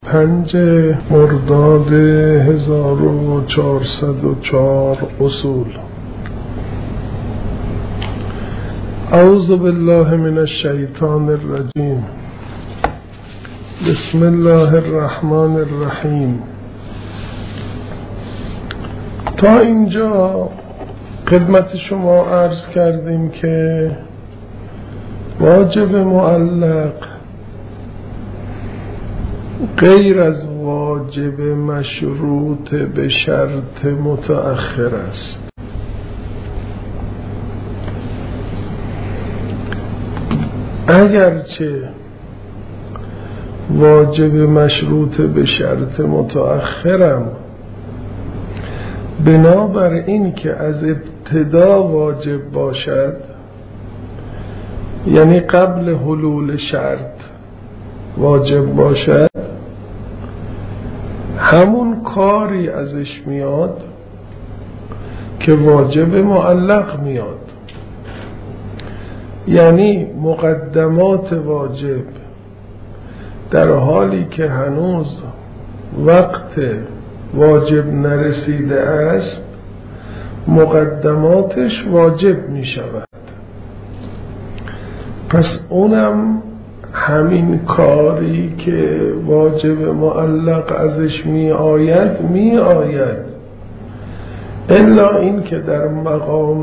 5 مرداد 1404 اصول. اعوذ بالله من الشیطان الرجیم. بسم الله الرحمن الرحیم. تا اینجا خدمت شما عرض کردیم که واجب معلق غیر از واجب مشروط به شرط متأخر است. اگرچه واجب مشروط به شرط متأخرم بنابر این که از ابتدا واجب باشد، یعنی قبل حلول شرط واجب باشد، همون کاری ازش میاد که واجب معلق میاد. یعنی مقدمات واجب در حالی که هنوز وقت واجب نرسیده است مقدماتش واجب می شود. پس اونم همین کاری که واجب معلق ازش می آید الا این که در مقام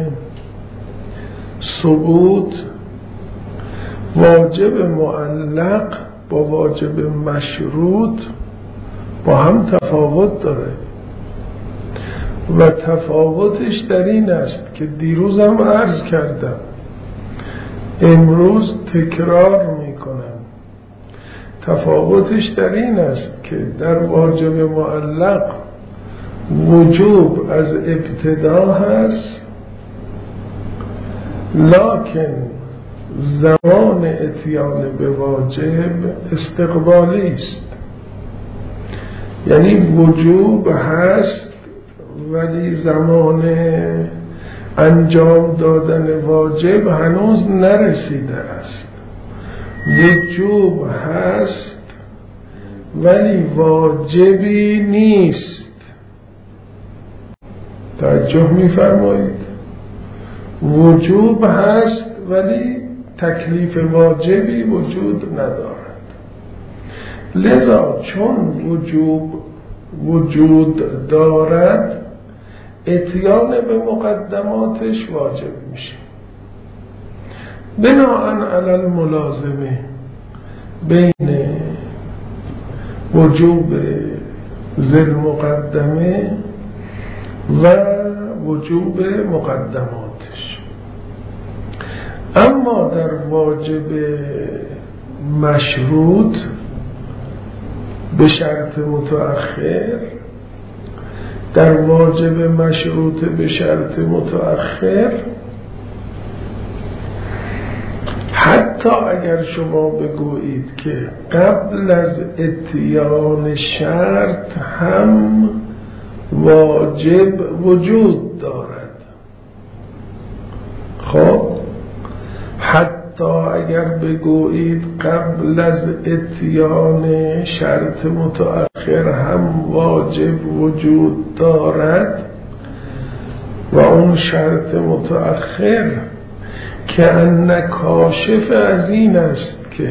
ثبوت واجب معلق با واجب مشروط با هم تفاوت داره و تفاوتش در این است که دیروزم عرض کردم، امروز تکرار میکنم. تفاوتش در این است که در واجب معلق وجوب از ابتدا هست، لکن زمان اتیان به واجب استقبالی است. یعنی وجوب هست ولی زمان انجام دادن واجب هنوز نرسیده است. وجوب هست ولی واجبی نیست. توجه می‌فرمایید؟ وجوب هست ولی تکلیف واجبی وجود ندارد. لذا چون وجوب وجود دارد اتیان به مقدماتش واجب میشه. بناءً علی الملازمه بین وجوب ذی مقدمه و وجوب مقدماتش. اما در واجب مشروط به شرط متأخر، در واجب مشروط به شرط متأخر حتی اگر شما بگویید که قبل از اتیان شرط هم واجب وجود دارد، خب حتی اگر بگویید قبل از اتیان شرط متأخر هم واجب وجود دارد و اون شرط متأخر که ان کاشف از این است که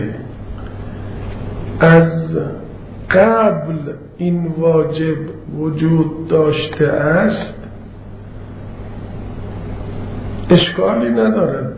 از قبل این واجب وجود داشته است، اشکالی ندارد.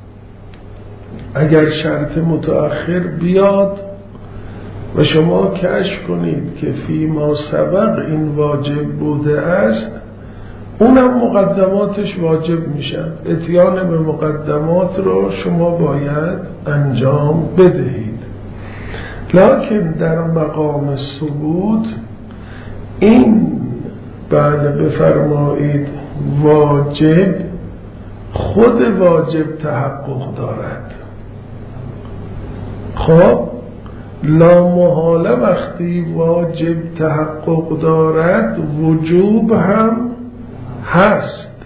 اگر شرط متأخر بیاد و شما کشف کنید که فیما سبق این واجب بوده است، اونم مقدماتش واجب میشن. اتیان به مقدمات رو شما باید انجام بدهید. لکن در مقام ثبوت این بفرمایید واجب خود واجب تحقق دارد. خب لامحاله وقتی واجب تحقق دارد وجوب هم هست،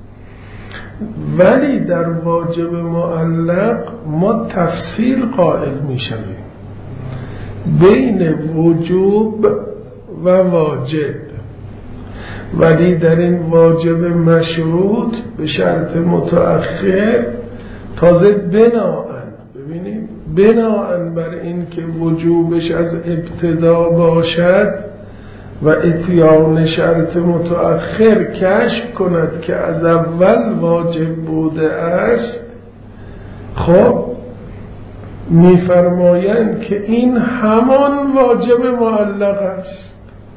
ولی در واجب معلق ما تفصیل قائل می شویم. بین وجوب و واجب، ولی در این واجب مشروط به شرط متأخر تازه ببینیم بناءً بر این که وجوبش از ابتدا باشد و اتیان شرط متأخر کشف کند که از اول واجب بوده است، خب می‌فرمایند که این همان واجب معلق است.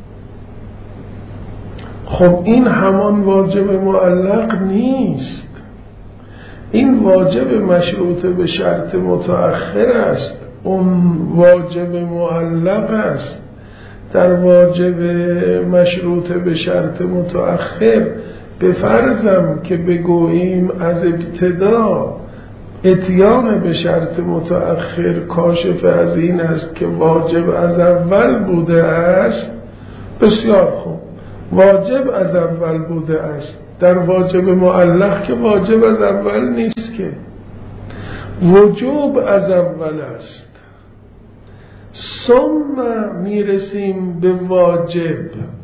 خب این همان واجب معلق نیست، این واجب مشروط به شرط متأخر است، اون واجب معلق است. در واجب مشروط به شرط متأخر به فرضم که بگوییم از ابتدا اتیان به شرط متأخر کاشف از این است که واجب از اول بوده است، بسیار خوب، واجب از اول بوده است. در واجب معلق که واجب از اول نیست، که وجوب از اول است. ثم میرسیم به واجب.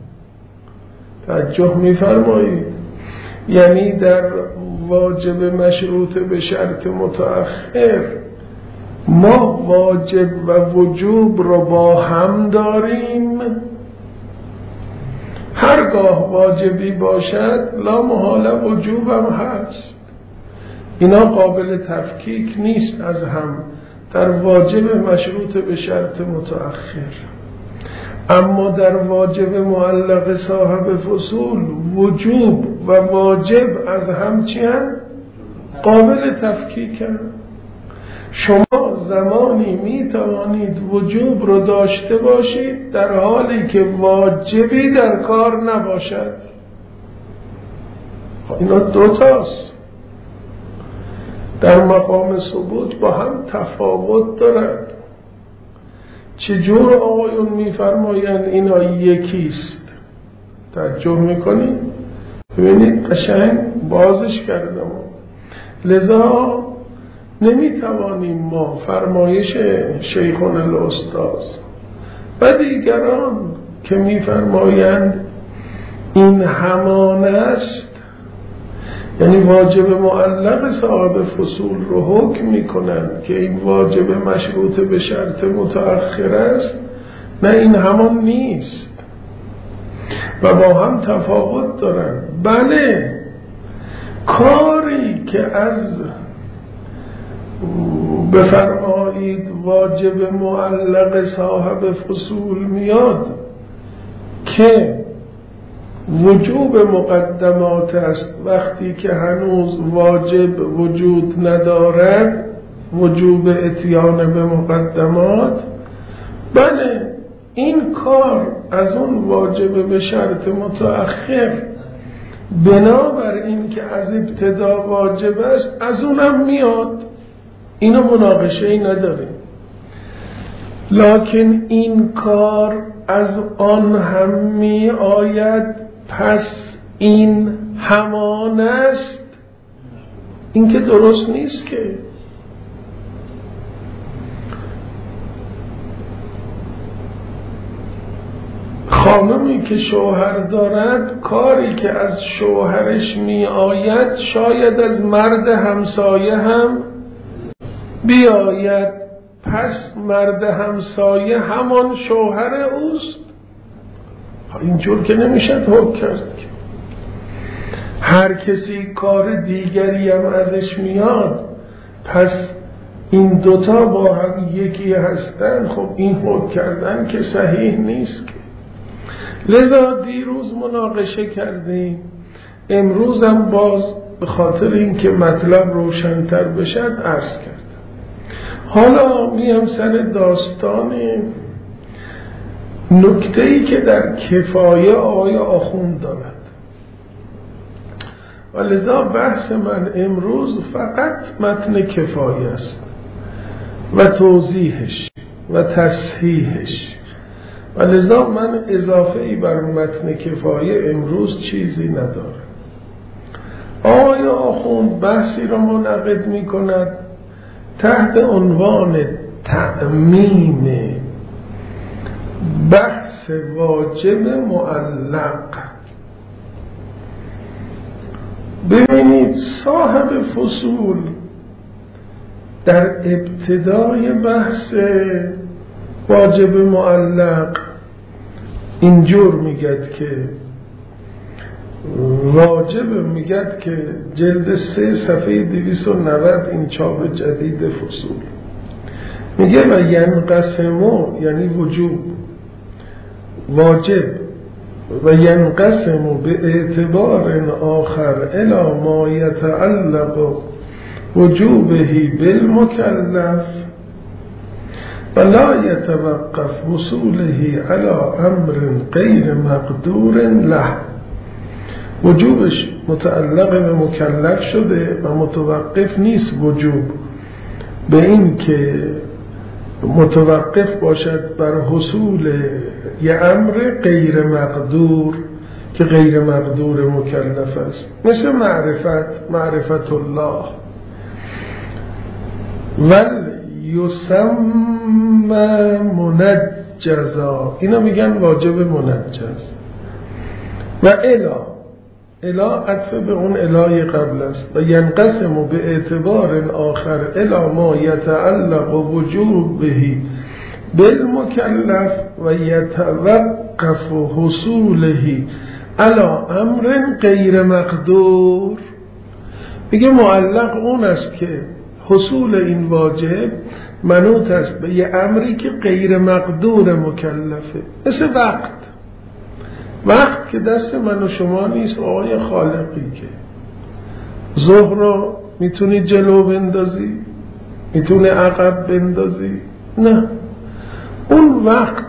توجه میفرمایید، یعنی در واجب مشروط به شرط متأخر ما واجب و وجوب رو با هم داریم. هرگاه واجبی باشد لا محاله وجوب هم هست، اینا قابل تفکیک نیست از هم در واجب مشروط به شرط متأخر. اما در واجب معلق صاحب فصول وجوب و واجب از هم چی هم؟ قابل تفکیک هم. شما زمانی می توانید وجوب رو داشته باشید در حالی که واجبی در کار نباشد. اینا دوتاست، در مقام ثبوت با هم تفاوت دارد. چجور آقایون میفرمایند اینا یکیست؟ توجه میکنید؟ ببینید قشنگ بازش کردم. لذا نمیتوانیم ما فرمایش شیخون الاستاذ و دیگران که میفرمایند این همان است، یعنی واجب معلق صاحب فصول رو حکم میکنند که این واجب مشروط به شرط متأخر است، نه این همان نیست و با هم تفاوت دارند. بله، کاری که از بفرمایید واجب معلق صاحب فصول میاد که وجوب مقدمات است، وقتی که هنوز واجب وجود ندارد، وجوب اتیان به مقدمات، بله این کار از اون واجب به شرط متأخر بنابر این که از ابتدا واجب است از اونم میاد، اینو مناقشه ای نداریم. لکن این کار از آن هم می آید، پس این همان است، این که درست نیست. که خانمی که شوهر دارد، کاری که از شوهرش می آید شاید از مرد همسایه هم بیاید، پس مرد همسایه همان شوهر اوست. اینجور که نمیشد حکم کرد که هر کسی کار دیگری هم ازش میاد پس این دوتا با هم یکی هستن. خب این حکم کردن که صحیح نیست. که لذا دیروز مناقشه کردیم، امروز هم باز به خاطر اینکه مطلب روشن‌تر بشد عرض کرد. حالا میام سر داستان نکته‌ای که در کفایه آقای آخوند دارد و لذا بحث من امروز فقط متن کفایه است و توضیحش و تصحیحش، و لذا من اضافه ای بر متن کفایه امروز چیزی ندارم. آقای آخوند بحثی را منعقد می کند تحت عنوان تعمیم بحث واجب معلق. ببینید صاحب فصول در ابتدای بحث واجب معلق اینجور میگد که واجب، میگد که جلد 3 صفحه 290 این چاپ جدید فصول میگه و ینقسمو یعنی وجوب واجب و ینقسمو به اعتبار آخر الی ما یتعلق وجوبه بالمکلف و لا یتوقف وصوله علی امر غیر مقدور له. وجوبش متعلق به مکلف شده و متوقف نیست وجوب به این که متوقف باشد بر حصول یه امر غیر مقدور که غیر مقدور مکلف است، مثل معرفت الله. ول یسمى منجزا، اینا میگن واجب منجز. و الا عطف به اون الای قبل است. و ینقسم به اعتبار آخر الی ما یتعلق وجوبه بالمکلف و یتوقف حصوله علی امر غیر مقدور. میگه معلق اون است که حصول این واجب منوط است به یه امری که غیر مقدور مکلفه، مثل وقت که دست من و شما نیست، آقای خالقی که ظهر رو میتونی جلو بندازی، میتونی عقب بندازی، نه، اون وقت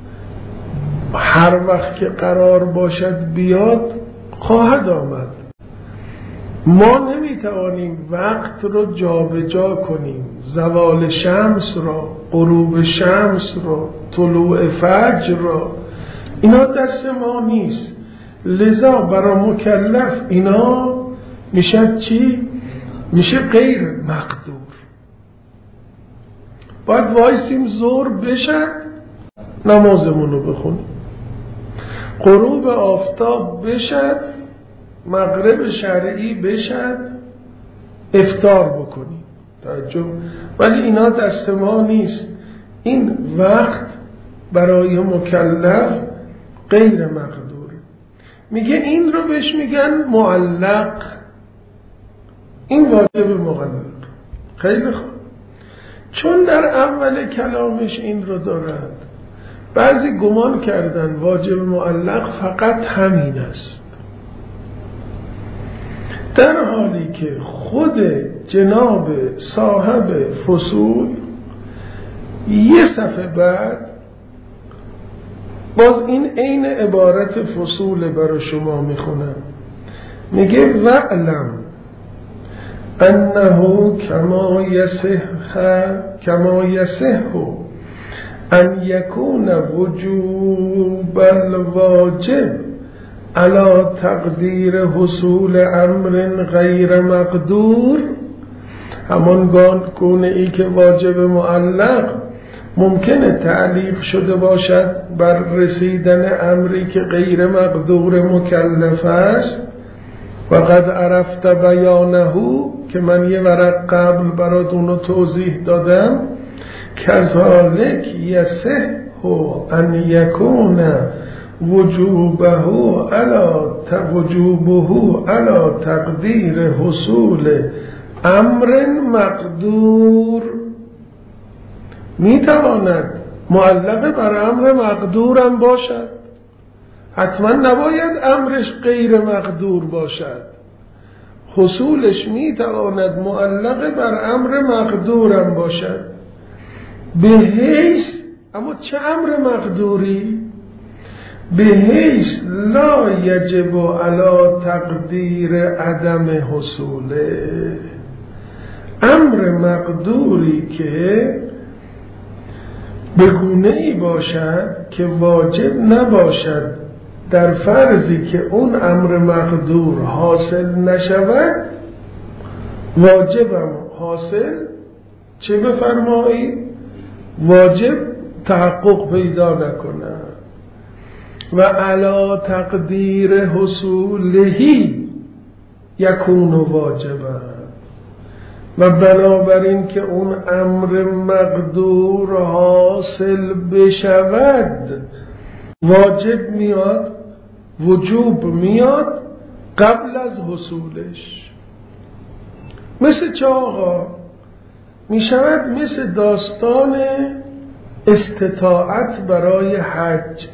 هر وقت که قرار باشد بیاد خواهد آمد. ما نمیتوانیم وقت رو جابجا کنیم، زوال شمس را، غروب شمس را، طلوع فجر را، اینا دست ما نیست. لذا برای مکلف اینا میشه چی؟ میشه غیر مقدور. باید وایسیم ظهر بشد نمازمون رو بخونیم، غروب آفتاب بشد، مغرب شرعی بشد، افطار بکنیم. توجه، ولی اینا دست ما نیست. این وقت برای مکلف غیر مقدوره. میگه این رو بهش میگن معلق، این واجب معلق. خیلی خوب، چون در اول کلامش این رو دارد، بعضی گمان کردن واجب معلق فقط همین است، در حالی که خود جناب صاحب فصول یه صفحه بعد باز این عین عبارت فصول برای شما میخونم، میگه وعلم انه کما یصح ان یکون وجوب الواجب علی تقدیر حصول امر غیر مقدور، همان گونه ای که واجب معلق ممکنه تعلیق شده باشد بر رسیدن امری که غیر مقدور مکلف است. و قد عرفت بیانه، که من یه ورق قبل برات اونو توضیح دادم، کذالک یصح ان یکون وجوبه علی تقدیر حصول امر مقدور. میتواند معلق بر امر مقدورم باشد، حتما نباید امرش غیر مقدور باشد. حصولش میتواند معلق بر امر مقدورم باشد، به حیث، اما چه امر مقدوری؟ به حیث لا یجب علی تقدیر عدم حصوله، امر مقدوری که به گونه‌ای باشد که واجب نباشد در فرضی که اون امر مقدور حاصل نشود، واجبم حاصل چه بفرمایی؟ واجب تحقق پیدا نکنه. و علی تقدیر حصولهی یکون واجبا، و بنابراین که اون امر مقدور حاصل بشود واجب میاد، وجوب میاد قبل از حصولش. مثل چه آقا؟ میشود مثل داستان استطاعت برای حج.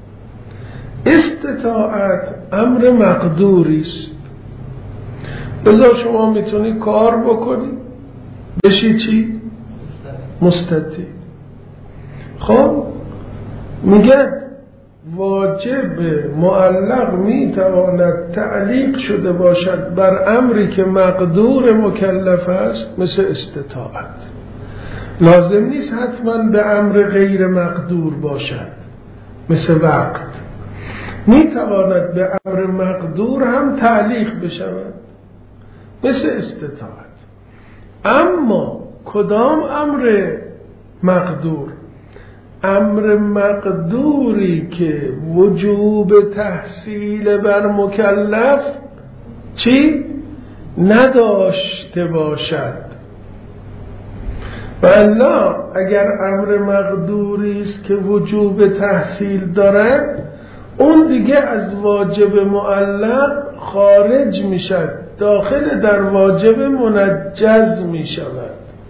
استطاعت امر مقدوری است، لذا شما میتونی کار بکنی بشی چی؟ مستطیع. خب میگه واجب معلق میتواند تعلیق شده باشد بر امری که مقدور مکلف است، مثل استطاعت. لازم نیست حتما به امر غیر مقدور باشد، مثل وقت. میتواند به امر مقدور هم تعلیق بشود، مثل استطاعت. اما کدام امر مقدور؟ امر مقدوری که وجوب تحصیل بر مکلف چی؟ نداشته باشد. و الا اگر امر مقدوری است که وجوب تحصیل دارد، اون دیگه از واجب معلق خارج می شد، داخل در واجب منجز می شود.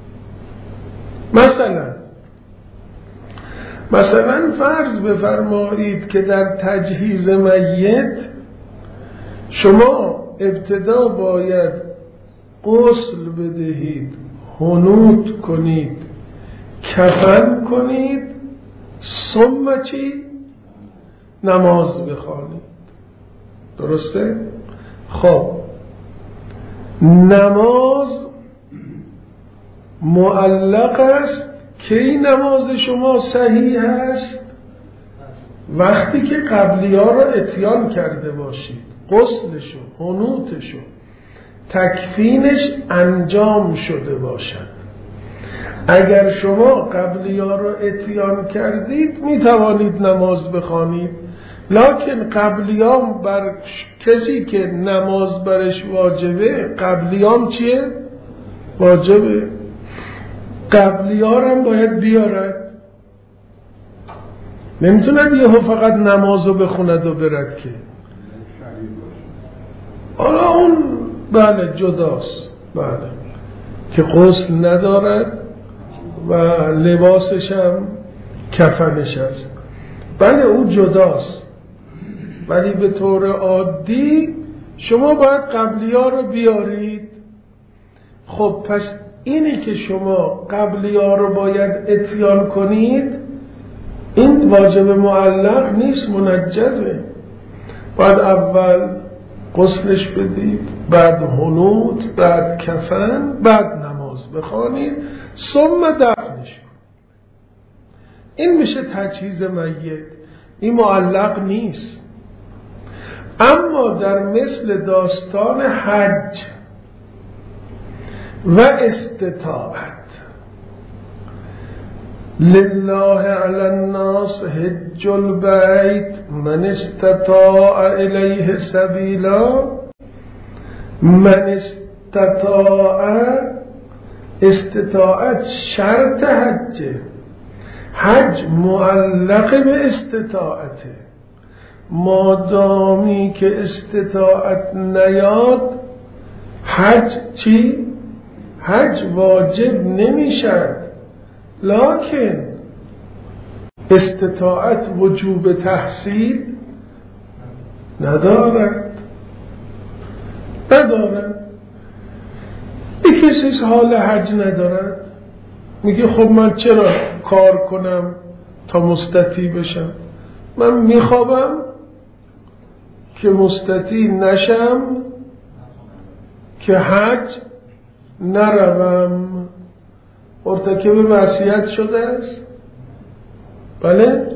مثلا فرض بفرمایید که در تجهیز میت شما ابتدا باید غسل بدهید، حنوط کنید، کفن کنید، ثم چی؟ نماز بخوانید. درسته؟ خب نماز معلق است. کی نماز شما صحیح است؟ وقتی که قبلی ها را اتیان کرده باشید، غسلشو، حنوطشو، تکفینش انجام شده باشد. اگر شما قبلی ها را اتیان کردید می توانید نماز بخوانید، لکن قبلی ها بر کسی که نماز برش واجبه، قبلی ها چیه؟ واجبه. قبلی ها هم باید بیارد، نمیتوند یهو فقط نمازو بخوند و برد که. حالا اون بله جداست، بله که غسل ندارد و لباسش هم کفنش است، بله او جداست. ولی به طور عادی شما باید قبلی ها رو بیارید. خب پس اینی که شما قبلی ها رو باید اتیان کنید، این واجب معلق نیست، منجزه. باید اول غسلش بدید، بعد حنوط، بعد کفن، بعد نماز بخوانید، ثم دفنش. این میشه تجهیز میت، این معلق نیست. اما در مثل داستان حج و استطاعت، لله علی الناس حج البیت من استطاع الیه سبیلا. من استطاعت شرط حجه، حج معلق به استطاعته. مادامی که استطاعت نیاد، حج چی؟ حج واجب نمیشد، لکن استطاعت وجوب تحصیل ندارد. یک کسی حال حج ندارد، میگه خب من چرا کار کنم تا مستطیع بشم؟ من میخوابم که مستطیع نشم، که حج نروم. مرتکب معصیت شده است؟ بله؟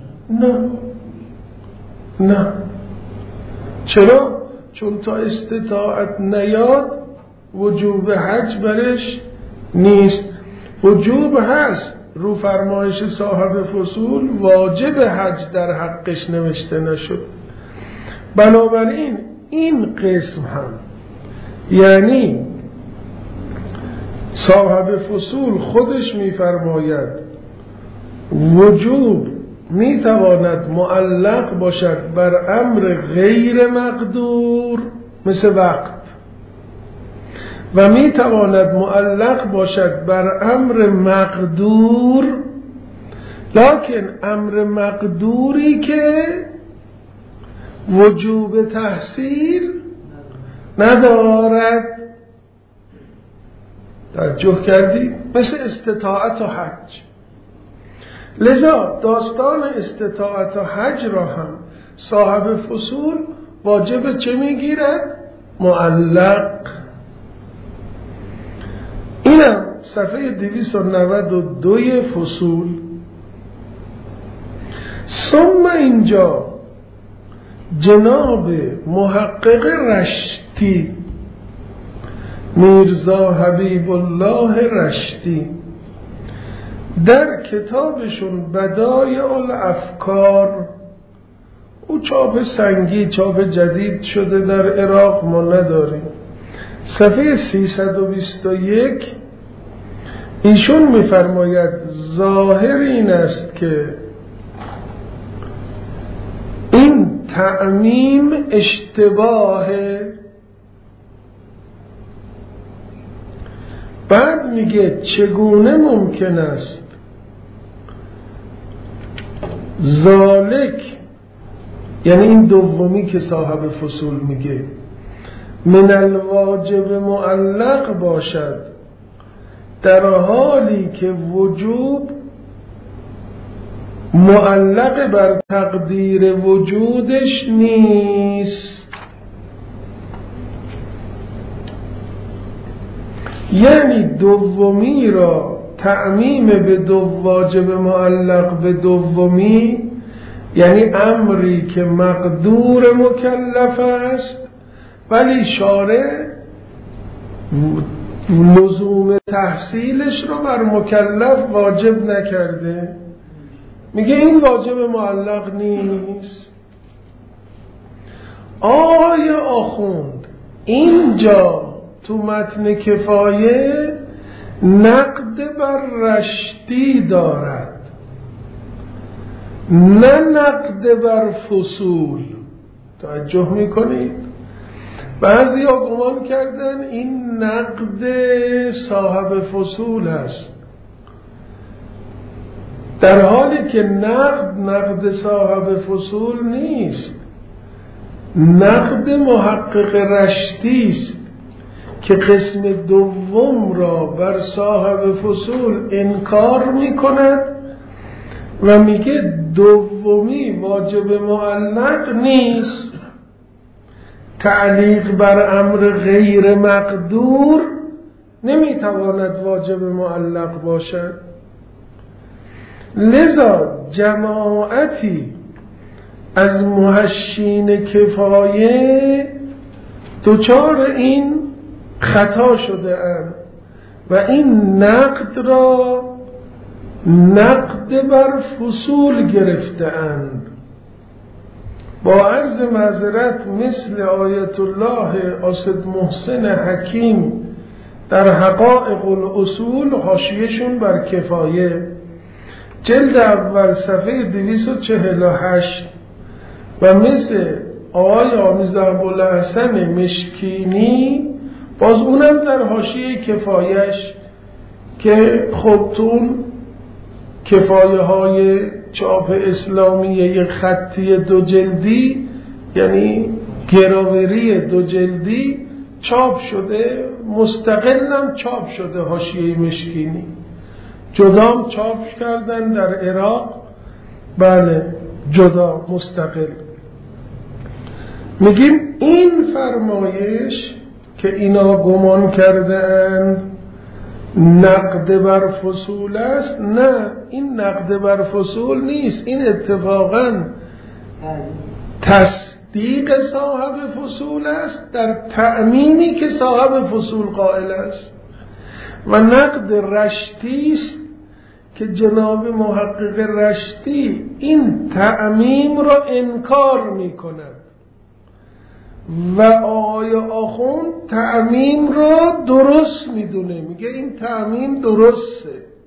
نه. چرا؟ چون تا استطاعت نیاد وجوب حج برش نیست. وجوب هست رو فرمایش صاحب فصول واجب حج در حقش نوشته نشد. بنابراین این قسم هم، یعنی صاحب فصول خودش میفرماید وجوب میتواند معلق باشد بر امر غیر مقدور مثل وقت، و میتواند معلق باشد بر امر مقدور، لکن امر مقدوری که وجوب تحصیل ندارد. توجه کردی؟ مثل استطاعت و حج. لذا داستان استطاعت و حج را هم صاحب فصول واجب چه میگیرد؟ معلق. اینم صفحه 292 فصول. ثم اینجا جناب محقق رشتی، میرزا حبیب الله رشتی، در کتابشون بدایع الافکار، او چاپ سنگی، چاپ جدید شده در عراق ما نداریم، صفحه 321 ایشون میفرماید ظاهر این است که این تعمیم اشتباهه. بعد میگه چگونه ممکن است ذالک، یعنی این دومی که صاحب فصول میگه، من الواجب معلق باشد در حالی که وجوب معلق بر تقدیر وجودش نیست. یعنی دومی را تعمیم به دو واجب معلق به دومی، یعنی امری که مقدور مکلف است ولی شارع لزوم تحصیلش رو بر مکلف واجب نکرده، میگه این واجب معلق نیست. آقای آخوند اینجا تو متن کفایه نقد بر رشتی دارد، نه نقد بر فصول. توجه میکنید؟ بعضی ها گمان کردن این نقد صاحب فصول است، در حالی که نقد صاحب فصول نیست، نقد محقق رشتی است که قسم دوم را بر صاحب فصول انکار میکند و میگه دومی واجب معلق نیست. تعلیق بر امر غیر مقدور نمیتواند واجب معلق باشد. لذا جماعتی از محشین کفایه دچار این خطا شده اند و این نقد را نقد بر فصول گرفته اند. با عرض معذرت مثل آیت الله اسد محسن حکیم در حقائق الاصول حاشیه‌شون بر کفایه جلد اول صفحه 248 و مثل آقای آمیز ابوالحسن مشکینی باز اونم در حاشیه کفایش که خب تون کفایه های چاپ اسلامی خطی دو جلدی، یعنی گراوری دو جلدی چاپ شده، مستقلم چاپ شده. حاشیه مشکینی جدا چاپ کردن در عراق، بله جدا مستقل. میگیم این فرمایش که اینا گمان کردن نقد بر فصول است، نه این نقد بر فصول نیست، این اتفاقا تصدیق صاحب فصول است در تأمینی که صاحب فصول قائل است و نقد رشتی است که جناب محقق رشتی این تعمیم را انکار میکند و آقای آخوند تعمیم را درست میدونه، میگه این تعمیم درسته.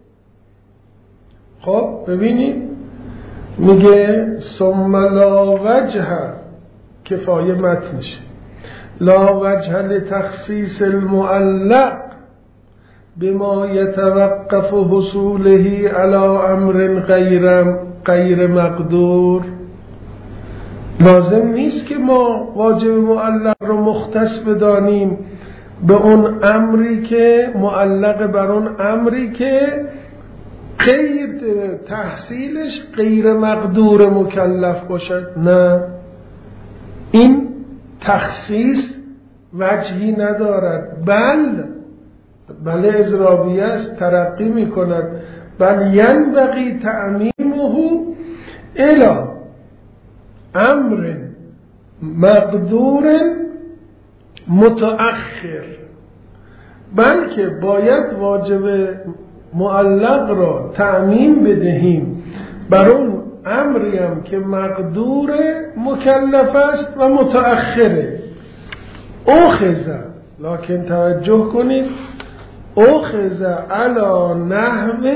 خب ببینید میگه ثم لا وجه، کفایه متنشه، لا وجه لتخصیص المعلق بما يتوقف حصوله على امر غیر مقدور. لازم نیست که ما واجب معلق رو مختص بدانیم به اون امری که معلق بر اون امری که غیر تحصیلش غیر مقدور مکلف باشد. نه، این تخصیص وجهی ندارد، بل اضرابیه است، ترقی می کند. بل ینبغی تعمیمه الی امر مقدور متأخر، بلکه باید واجب معلق را تعمیم بدهیم بر اون امری هم که مقدور مکلف است و متأخره. اخذ، لکن توجه کنید، اخذ علی نحو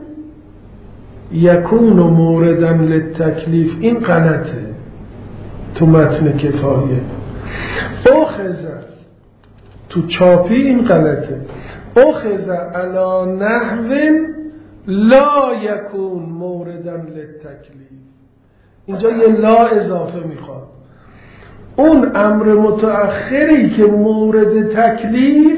یکون موردا للتکلیف، این غلطه تو متن کفایه. اخذ تو چاپی این غلطه، اخذ علی نحو لا یکون موردا للتکلیف، اینجا یه لا اضافه میخواد. اون امر متأخری که مورد تکلیف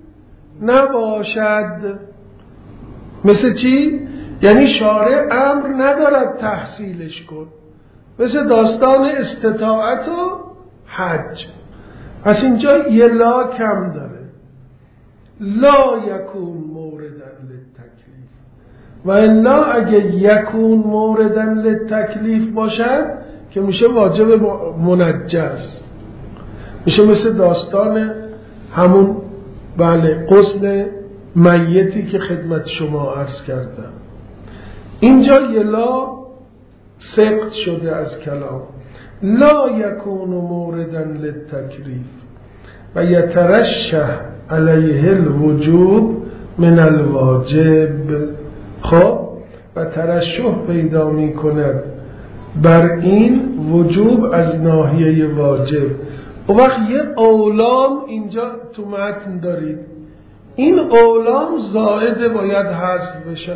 نباشد. مثل چی؟ یعنی شارع امر ندارد تحصیلش کن، مثل داستان استطاعت و حج. پس اینجا یه لا کم داره، لا یکون موردن للتکلیف. و الا اگه یکون موردن للتکلیف باشد که میشه واجب منجز، میشه مثل داستان همون غسل میتی که خدمت شما عرض کردم. اینجا یه لا سقط شده از کلام، لا یکون موردن للتکلیف و یترشح علیه الوجوب من الواجب. خب و ترشح پیدا می کند بر این وجوب از ناحیه واجب. و وقت یه اولام اینجا تو متن دارید، این اولام زائده باید حذف بشه.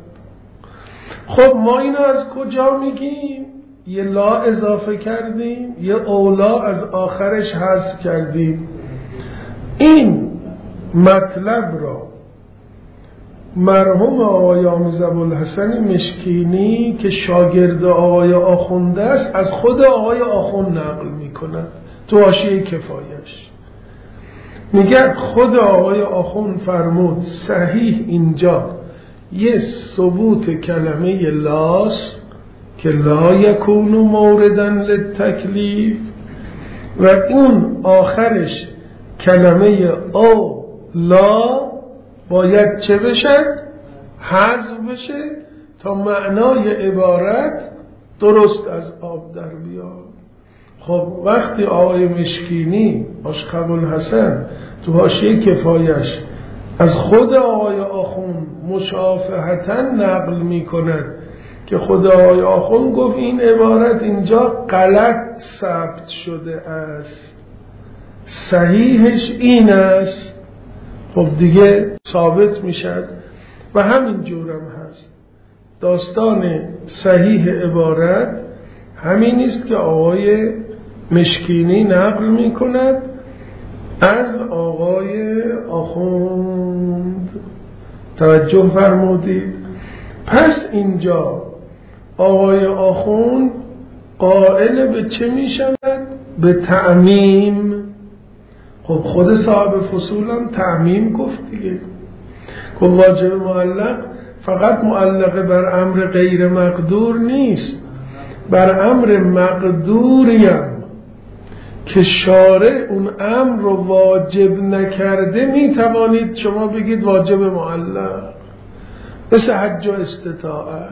خب ما اینو از کجا میگیم؟ یه لا اضافه کردیم، یه اولا از آخرش حذف کردیم. این مطلب را مرحوم آقای آموز ابوالحسن مشکینی که شاگرد آقای آخونده است از خود آقای آخوند نقل میکنه تو حاشیه کفایش. میگه خود آقای آخوند فرمود صحیح اینجا یه ثبوت کلمه لاست که لا یکون موردن للتکلیف و اون آخرش کلمه او لا باید چه بشد؟ حذف بشه تا معنای عبارت درست از آب در بیاد. خب وقتی آقای مشکینی آشقب الحسن تو حاشیه کفایش از خود آقای آخوند مشافهتا نقل می کند که خود آقای آخوند گفت این عبارت اینجا غلط ثبت شده است، صحیحش این است، خب دیگه ثابت میشد. و همین جورم هست داستان صحیح عبارت همین است که آقای مشکینی نقل می کند از آقای آخوند. توجه فرمودید؟ پس اینجا آقای آخوند قائل به چه می شود؟ به تعمیم. خب خود صاحب فصول هم تعمیم گفت دیگه، گفت واجب معلق فقط معلق بر امر غیر مقدور نیست، بر امر مقدوریم که شارع اون امر رو واجب نکرده می توانید شما بگید واجب معلق. مثل حج و استطاعت.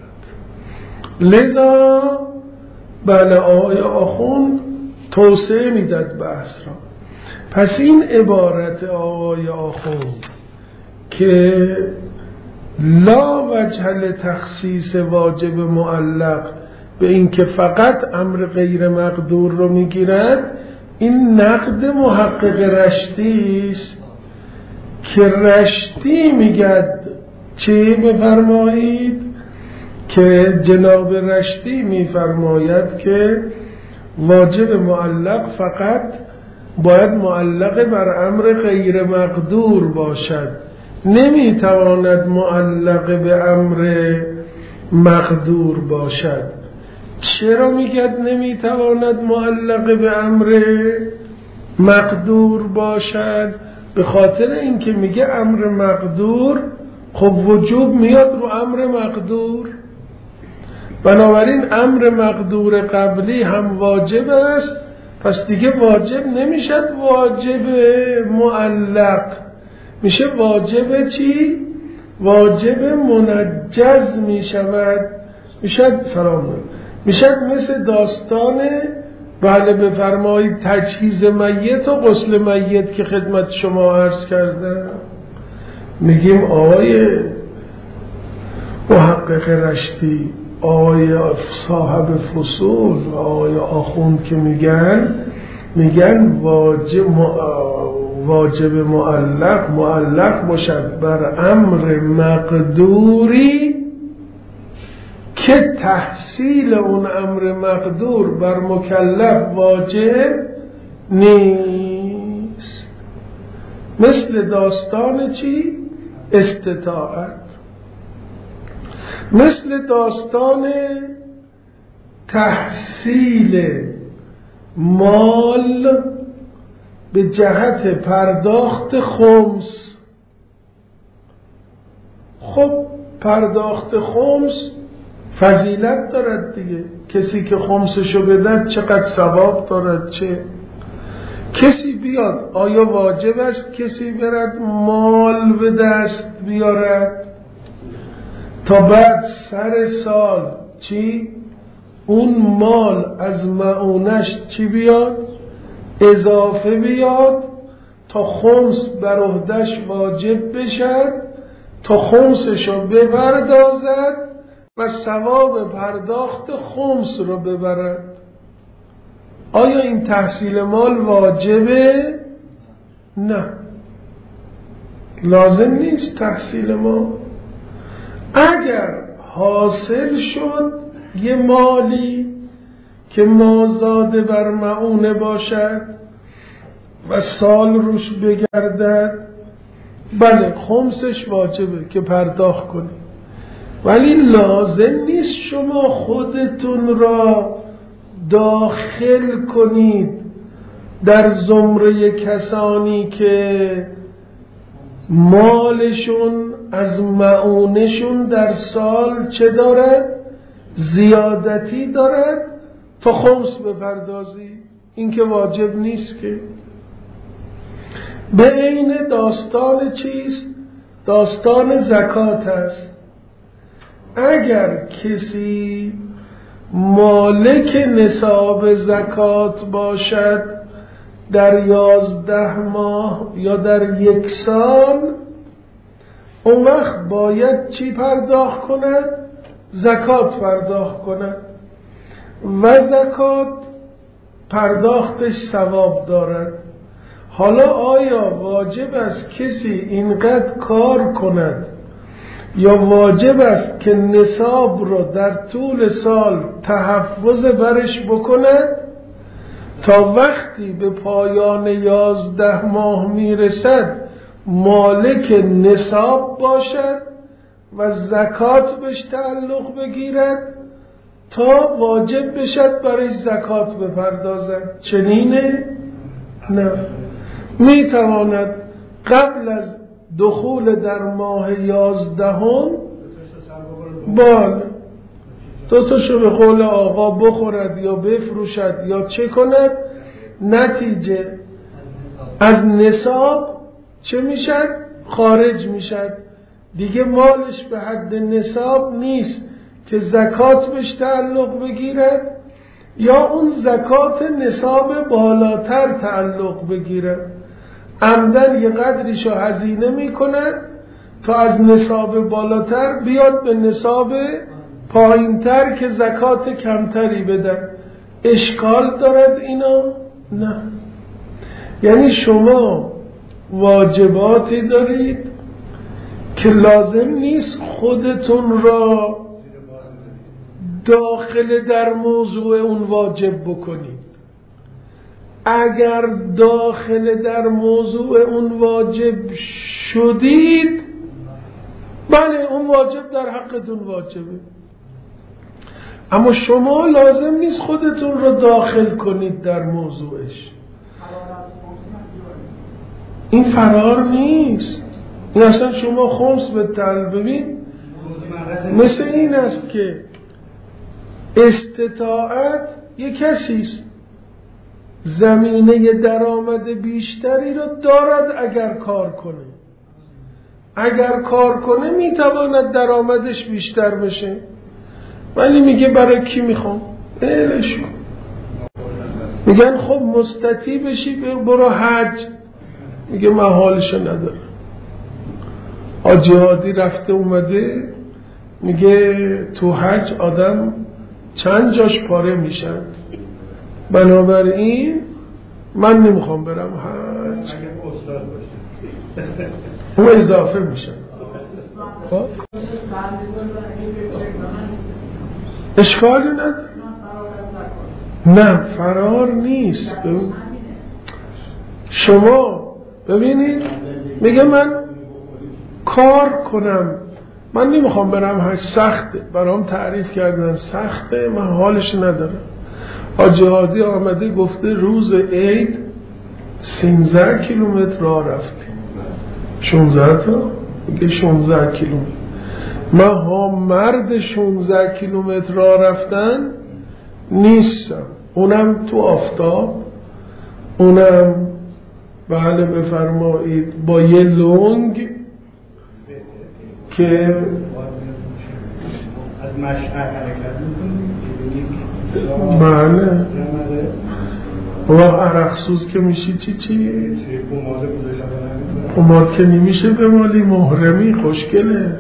لذا بله آقای آخوند توسعه میداد بحث را. پس این عبارت آقای آخوند که لا وجه لتخصیص واجب معلق به این که فقط امر غیر مقدور رو میگیرد، این نقد محقق رشتی است که رشتی میگد چه بفرمایید که جناب رشتی میفرماید که واجب معلق فقط باید معلق بر امر غیر مقدور باشد، نمیتواند معلق به امر مقدور باشد. چرا میگد نمیتواند معلق به امر مقدور باشد؟ به خاطر اینکه میگه امر مقدور خب وجوب میاد رو امر مقدور، بنابراین امر مقدور قبلی هم واجب است، پس دیگه واجب نمیشد واجب معلق، میشه واجب چی؟ واجب منجز میشود، میشد سلام میشد مثل داستان بله بفرمایید تجهیز میت و غسل میت که خدمت شما عرض کردم. میگیم آقای محقق رشتی، آقای صاحب فصول و آقای آخوند که میگن واجب معلق باشد بر امر مقدوری که تحصیل اون امر مقدور بر مکلف واجب نیست. مثل داستان چی؟ استطاعت، مثل داستان تحصیل مال به جهت پرداخت خمس. خب پرداخت خمس فضیلت دارد دیگه، کسی که خمسشو بدهد چقدر ثواب دارد. چه کسی بیاد آیا واجب است کسی برد مال به دست بیارد تا بعد سر سال چی؟ اون مال از معونش چی بیاد؟ اضافه بیاد تا خمس بر عهده‌اش واجب بشد، تا خمسشو بپردازد و ثواب پرداخت خمس رو ببرد. آیا این تحصیل مال واجبه؟ نه، لازم نیست تحصیل مال. اگر حاصل شد یه مالی که مازاد بر معونه باشد و سال روش بگردد، بله خمسش واجبه که پرداخت کنید، ولی لازم نیست شما خودتون را داخل کنید در زمره کسانی که مالشون از معونشون در سال چه دارد؟ زیادتی دارد تا خمس بپردازی. این که واجب نیست که. به عین داستان چیست؟ داستان زکات است. اگر کسی مالک نصاب زکات باشد در 11 ماه یا در 1 سال، اون وقت باید چی پرداخت کند؟ زکات پرداخت کند و زکات پرداختش ثواب دارد. حالا آیا واجب است کسی اینقدر کار کند یا واجب است که نصاب رو در طول سال تحفظ برش بکند تا وقتی به پایان 11 ماه میرسد مالک نصاب باشد و زکات بهش تعلق بگیرد تا واجب بشد برای زکات بپردازد؟ چنینه؟ نه، میتواند قبل از دخول در ماه 11 بال 2 تاشو به قول آقا بخورد یا بفروشد یا چه کند، نتیجه از نصاب چه میشد؟ خارج میشد. دیگه مالش به حد نصاب نیست که زکات بهش تعلق بگیرد یا اون زکات نصاب بالاتر تعلق بگیرد. عمدن یه قدریشو هزینه میکنن تا از نصاب بالاتر بیاد به نصاب پایینتر که زکات کمتری بدن. اشکال دارد اینا؟ نه. یعنی شما واجباتی دارید که لازم نیست خودتون را داخل در موضوع اون واجب بکنید. اگر داخل در موضوع اون واجب شدید، بله اون واجب در حقتون واجبه، اما شما لازم نیست خودتون رو داخل کنید در موضوعش. این فرار نیست. این اصلا شما خمس به تل ببین مثل این است که استطاعت یک کسیست زمینه درآمد بیشتری رو دارد اگر کار کنه. اگر کار کنه میتواند درآمدش بیشتر بشه، ولی میگه برای کی میخوام؟ الش کن. میگن خب مستطیع بشی برو حج، میگه من حالشو ندارم. جهادی رفته اومده میگه تو حج آدم چند جاش پاره میشن، بنابراین من نمیخوام برم حج. اون اضافه میشن. اشکالی نداره. نه فرار نیست. شما ببینید میگه من کار کنم، من نمیخوام برم حج، سخته، برام تعریف کردن سخته، من حالش ندارم. جهادی آمده گفته روز عید 13 کیلومتر راه رفتیم. 16 تا؟ میگه 16 کیلومتر. من ها مرد 16 کیلومتر راه رفتن نیستم، اونم تو آفتاب، اونم بله بفرمایید با یه لنگ که از مشعر حرکت میکنی. بله و عرقسوز که میشی چی؟ پماد که نمیشه بمالی، محرمی خوشگله.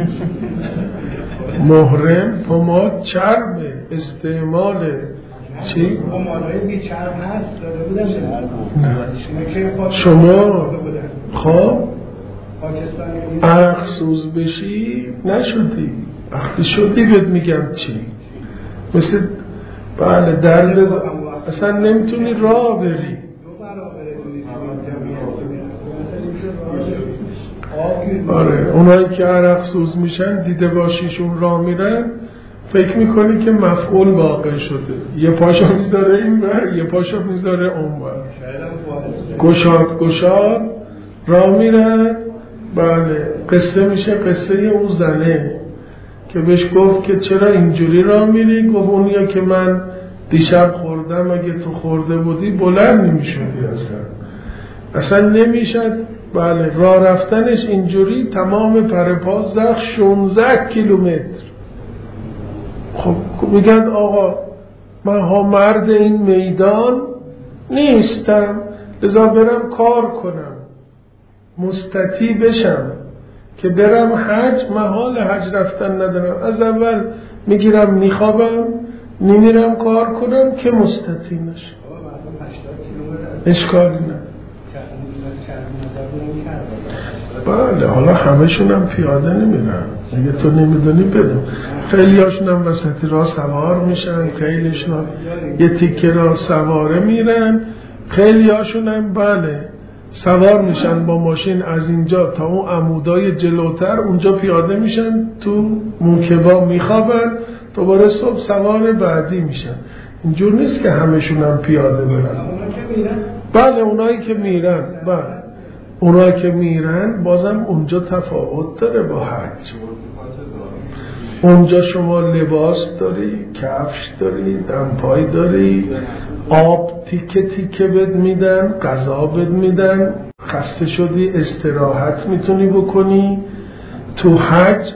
محرم پماد چربه، استعمال چی؟ پمادهای بی چرب هست داده بودن. شما خب عرقسوز بشی نشدی، وقتی شدی بهت میگم چی. مثل بله درد اصلا نمیتونی راه بری. آره اونایی که عرقسوز میشن دیده باشیشون راه میرن، فکر میکنی که مفعول واقع شده، یه پاشو میذاره این بر یه پاشو میذاره اون بر، گشاد راه میرن. بله قصه میشه قصه اون زنه که بهش گفت که چرا اینجوری راه میری؟ گفت اونیا که من دیشب خوردم اگه تو خورده بودی بلند نمیشدی، اصلا نمیشد. بله راه رفتنش اینجوری تمام پرپا زخم 16 کیلومتر. خب میگن آقا من ها مرد این میدان نیستم، لذا برم کار کنم مستطیع بشم که برم حج. من حال حج رفتن ندارم، از اول میگیرم میخوابم، نمیرم کار کنم که مستطیع نشم. اشکالی نه. بله حالا همشون هم پیاده نمیرن، اگه تو نمیدونی بدون. خیلی هاشون هم وسط راه سوار میشن، خیلیشون هم یه تیکه راه سواره میرن، خیلی هاشون هم بله سوار میشن با ماشین از اینجا تا اون عمودای جلوتر، اونجا پیاده میشن تو موکبا میخوابن، دوباره صبح سوار بعدی میشن. اینجور نیست که همشون هم پیاده برن. بله اونایی که میرن، بله اونایی که میرن بازم اونجا تفاوت داره با حج. اونجا شما لباس داری، کفش داری، دمپای داری، آب تیکه تیکه بد میدن، غذا بد میدن، خسته شدی استراحت میتونی بکنی، تو حج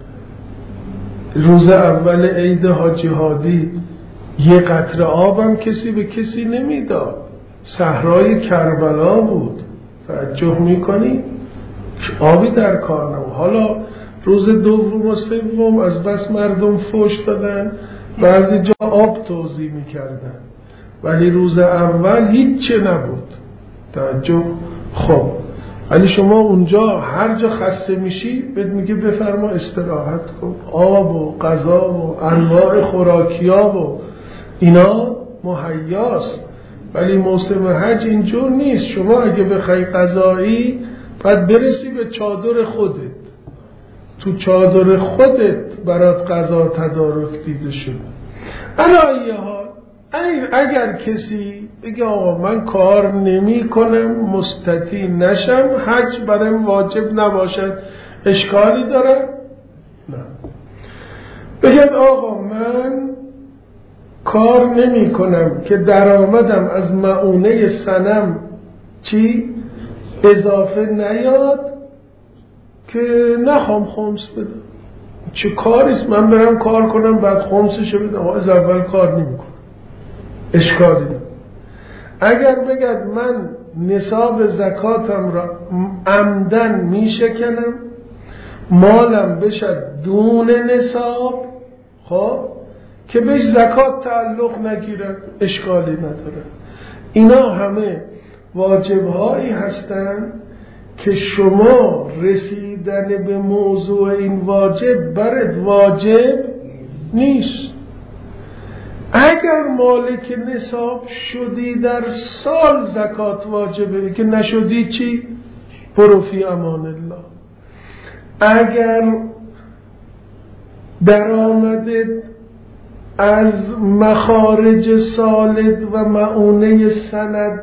روز اول عید حاجی هادی یه قطره آبم کسی به کسی نمیداد، صحرای کربلا بود. توجه میکنی؟ آبی در کار نبود. حالا روز دوم و سوم از بس مردم فحش دادن، بعضی جا آب توزیع میکردن، ولی روز اول هیچ نبود. توجه. خب ولی شما اونجا هر جا خسته میشی بهت میگه بفرما استراحت کن، آب و غذا و انواع خوراکی‌ها و اینا مهیاست. ولی موسم حج اینجور نیست. شما اگه بخوای غذایی باید برسی به چادر خودت، تو چادر خودت برات غذا تدارک دیده شده. علی حال اگر کسی بگه آقا من کار نمی کنم، مستطیع نشم، حج برایم واجب نباشد، اشکالی داره؟ نه. بگه آقا من کار نمی کنم که درآمدم از مؤونه سنم چی؟ اضافه نیاد که نخوام خمس بدم. چه کاریست من برم کار کنم بعد خمسشو بدم؟ از اول کار نمی کنم، اشکالی داره. اگر بگد من نصاب زکاتم را عمدن می شکنم، مالم بشد دون نصاب، خب که بهش زکات تعلق نگیرد، اشکالی نداره. اینا همه واجبهایی هستند که شما رسیدن به موضوع این واجب برات واجب نیست. اگر مالک نصاب شدی در سال زکات واجبه، که نشدی چی؟ برو فی امان الله. اگر درآمدت از مخارج سالد و مؤونه سند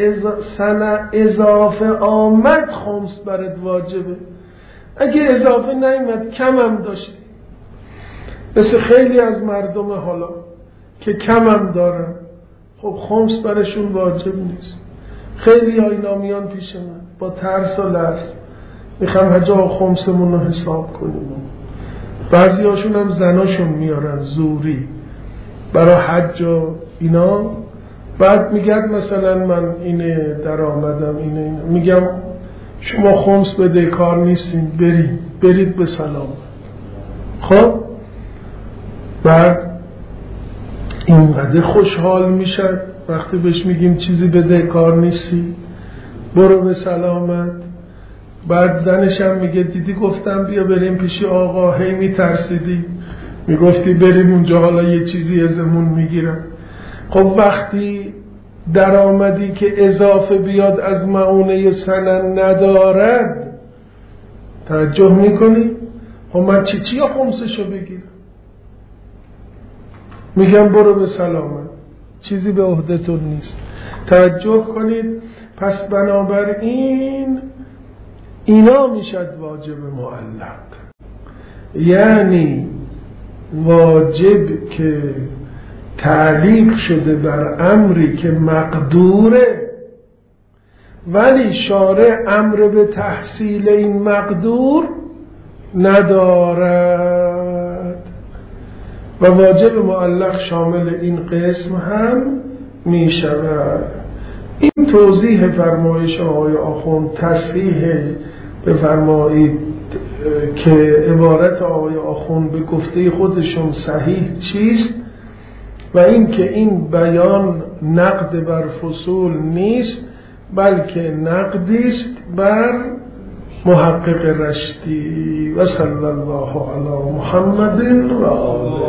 اضافه آمد، خمس برات واجبه. اگه اضافه نیامد کم هم داشتی، مثل خیلی از مردم حالا که کم هم دارن، خب خمس برشون واجب نیست. خیلی ها اینا میان پیش من با ترس و لرز میخوام حجا خمسمون رو حساب کنیم. بعضی هاشون هم زناشون میارن زوری برای حج و اینا، بعد میگد مثلا من اینه درآمدم اینه. میگم شما خمس بده کار نیستین، برید به سلام. خب بعد اینقدر خوشحال میشد وقتی بهش میگیم چیزی بده کار نیستی، برو به سلامت. بعد زنش هم میگه دیدی گفتم بیا بریم پیشی آقا، هی میترسیدی، میگفتی بریم اونجا حالا یه چیزی ازمون میگیرن. خب وقتی درآمدی که اضافه بیاد از مؤونه سنن ندارد، توجه میکنی؟ خب من چی یا خمسشو بگیرم؟ میگم برو به سلامت، چیزی به عهدتون نیست. توجه کنید. پس بنابراین اینا میشد واجب معلق، یعنی واجب که تعلیق شده بر امری که مقدوره، ولی شارع امر به تحصیل این مقدور ندارد. و واجب معلق شامل این قسم هم می شود. این توضیح فرمایش آقای آخوند تصحیح بفرمایید که عبارت آقای آخوند به گفته خودشون صحیح چیست، و این که این بیان نقد بر فصول نیست بلکه نقدیست بر محقق رشدی. و صلی الله علی محمد و آله.